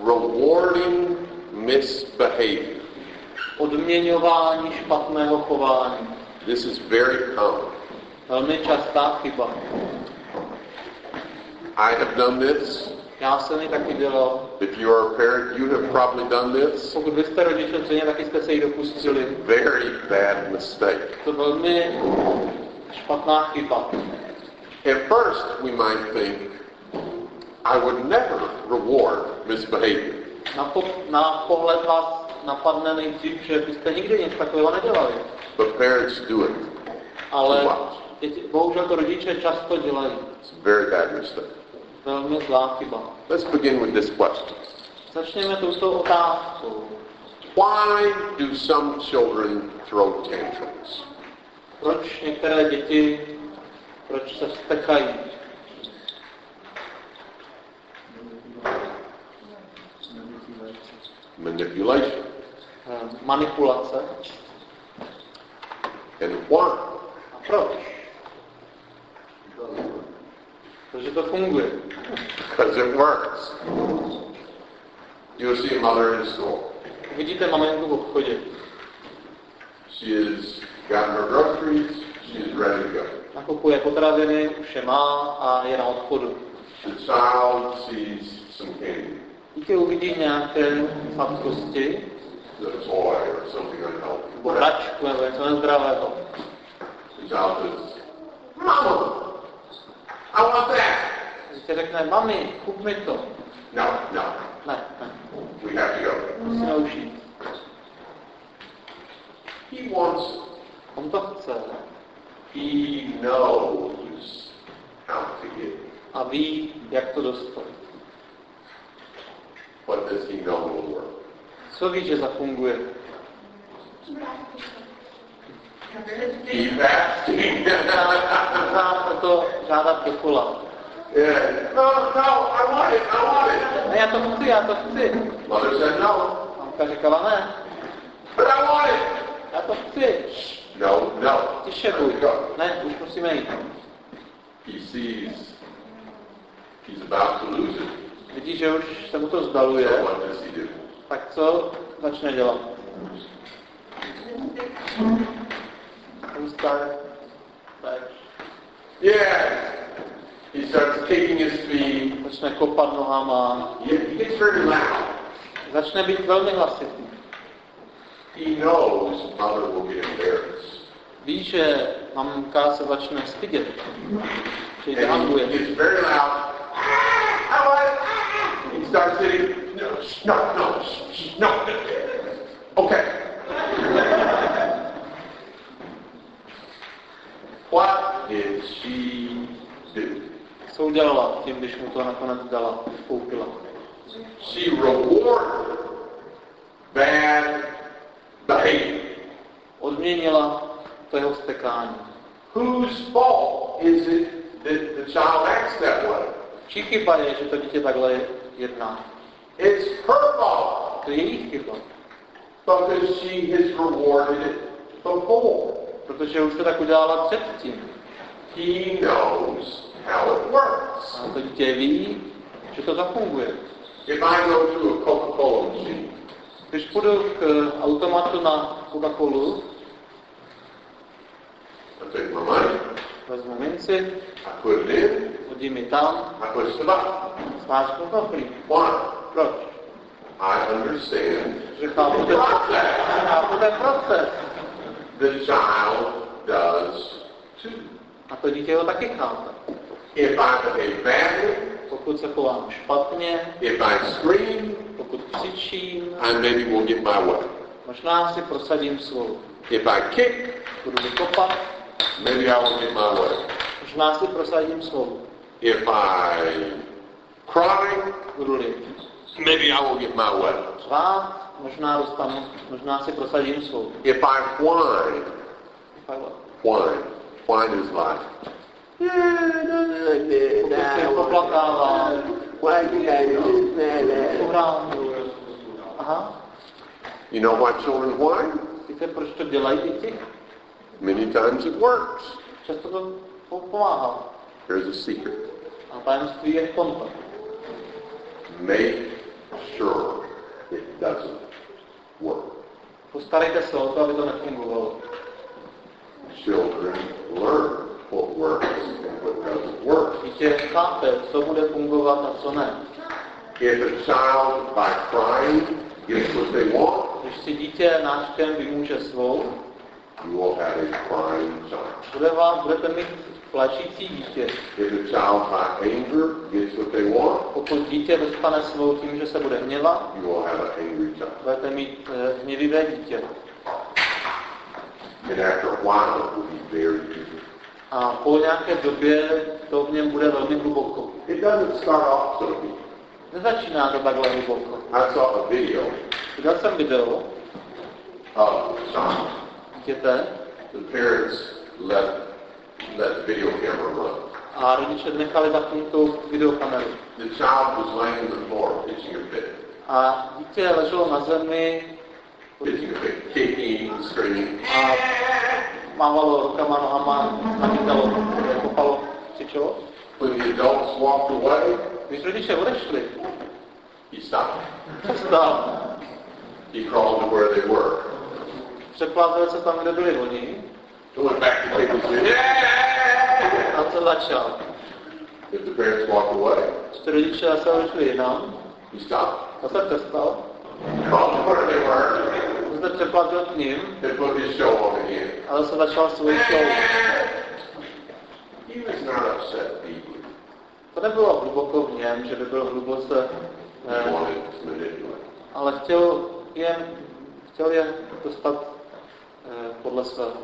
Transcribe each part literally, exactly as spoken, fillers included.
rewarding misbehavior. Odměňování špatného chování. This is very common. Velmi častá chyba. I have done this. Já jsem ji taky dělal. If you are a parent, you have probably done this. Pokud vy jste rodiče, stejně taky jste se jí dopustili. Very bad mistake. To velmi špatná chyba. At first, we might think, I would never reward misbehavior. Na, po, na pohled vás napadne nejdřív, že byste nikdy nic takového nedělali. But parents do it. Ale děti, bohužel to rodiče často dělají. It's a very bad mistake. Velmi zlá chyba. Let's begin with this question. Začněme touto otázkou. Why do some children throw tantrums? Proč některé děti, proč se vztekají? Manipulation. Manipulace. And why? A proč? Protože to funguje. Because it works. You'll see a mother in a store. Vidíte maminku v obchodě. She has got her groceries. She is ready to go. Nakupuje potraviny, už je má a je na odchodu. The child sees some candy. Dítě uvidí nějaké sladkosti, The toy or something unhealthy. nebo hračku, nebo něco nezdravého. The child says, Mama, I want that. Dítě řekne, mami, kup mi to. No, no. Ne, ne, We have to go. musíme už jít. He wants it. On to chce He knows how to get it. a ví, jak to dostat. What does he know will work? Co ví, že zafunguje? Keep asking. Možná to žádat dokola. Yeah. No, no, I want it, I want it. Ne, já to chci, já to chci. Mother said no. Mamka říkala ne, But I want it. já to chci. No, no. Tiše buď. Ne, už musíme jít. He sees he's about to lose it. Vidí, že už se mu to zdaluje, So what does he do? tak co začne dělat? He start back. Yeah. He starts kicking his feet. Začne kopat nohama. He he gets very loud. Začne být velmi hlasitý. He knows mother will get embarrassed. Ví, že mamka se začne stydět. Že ji And he zahambuje. gets very loud. I want it. He starts hitting. No, no, no, no. Okay. What did she do? Co udělala tím, když mu to nakonec dala, koupila? She rewarded bad behavior. Odměnila to jeho vztekání. Whose fault is it that the child acts that way? Čí chyba je, že to dítě takhle jedná? It's her fault To je její chyba. because she has rewarded it before. Protože už to tak udělala předtím. He knows how it works. A to dítě ví, že to zafunguje. If I go to a Coca-Cola machine, Když půjdu k automatu na Coca-Colu, I take my money, vezmu minci, I put it in, hodím ji tam, I push the button. smáčknu knoflík. Why? Proč? I understand Že the chápu ten, process. chápu ten proces. The child does too. A to dítě ho taky chápe. If I behave badly, Pokud se chovám špatně, if I scream, pokud křičím, I maybe will get my way. možná si prosadím svou. If I kick, Budu vykopat, maybe I will get my way. možná si prosadím svou. If I cry, Budu-li maybe I will get my way. řvát, možná dostanu, možná si prosadím svou. If I whine, Takhle. whine, whine is like, Pokud si poplakávám, why did I do this? pohrám. Aha, You know why children whine? víte, proč to dělají děti? Many times it works. Často to pomáhá. Here's a secret. A tajemství je v tomto. Make sure Postarejte se o to, aby to nefungovalo. Children learn what works and what doesn't work. Dítě chápe, co bude fungovat a co ne. If a child by crying gets what they want, Když si dítě náčkem vymůže svou, you will have a crying child. bude vám, budete mít plačící dítě. If a child by anger gets what they want, Pokud dítě dostane svou tím, že se bude hněvat, you will have an angry child. budete mít eh, hněvivé dítě. And after a while, it will be very deep. A po nějaké době to v něm bude velmi hluboko. It doesn't start off so deep. Nezačíná to takhle hluboko. I saw a video Viděl jsem video of a child. dítěte The parents let let the video camera run. a rodiče nechali zapnutou videokameru. The child was laying on the floor, pitching a fit. A dítě leželo na zemi Pitching a fit, kicking, screaming. a mávalo rukama, nohama, namítalo, kopalo, křičelo. When the adults walked away, Když rodiče odešli, he stopped. přestal. He crawled to where they were. Přeplázel se tam, kde byli oni. He went back to take his video. A co začal? If the parents walked away, Když rodiče zase odešli jinam, he stopped. zase přestal. Crawled to where they were. Zase přeplázel k ním And put his show on again. a zase začal svůj show. He was not upset deeply. To nebylo hluboko v něm, že by byl hluboce, He eh, wanted to manipulate. ale chtěl jen, chtěl jen dostat eh, podle svého.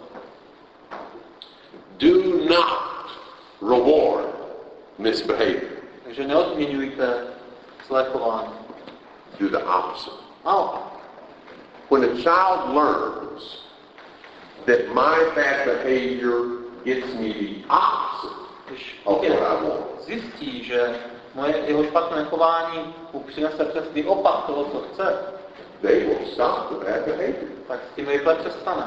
Do not reward misbehavior. Takže neodměňujte zlé chování. Do the opposite. Naopak. When a child learns that my bad behavior gets me the opposite Když of what dítě I want, zjistí, že moje jeho špatné chování mu přinese přesný opak toho, co chce, they will stop the bad behavior. tak s tím rychle přestane.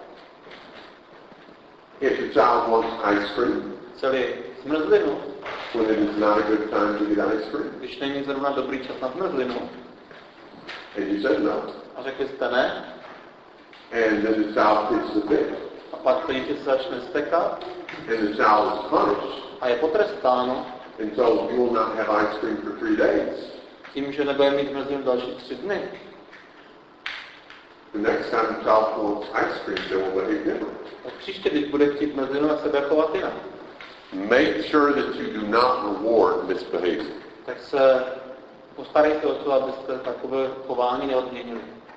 If a child wants ice cream, Celý zmrzlinu, when it is not a good time to get ice cream, když není zrovna dobrý čas na zmrzlinu, and you said no, a řekli jste ne, and then the child pitches a fit, a pak to dítě se začne stekat and the child is punished, a je potrestáno and so you will not have ice cream for three days. tím, že nebude mít zmrzlinu další tři dny. The next time the child wants ice cream, they will behave differently. Tak příště, když bude chtít zmrzlinu, tak se bude chovat jinak. Make sure that you do not reward misbehavior. Tak se postarejte o to, abyste takové chování neodměnili.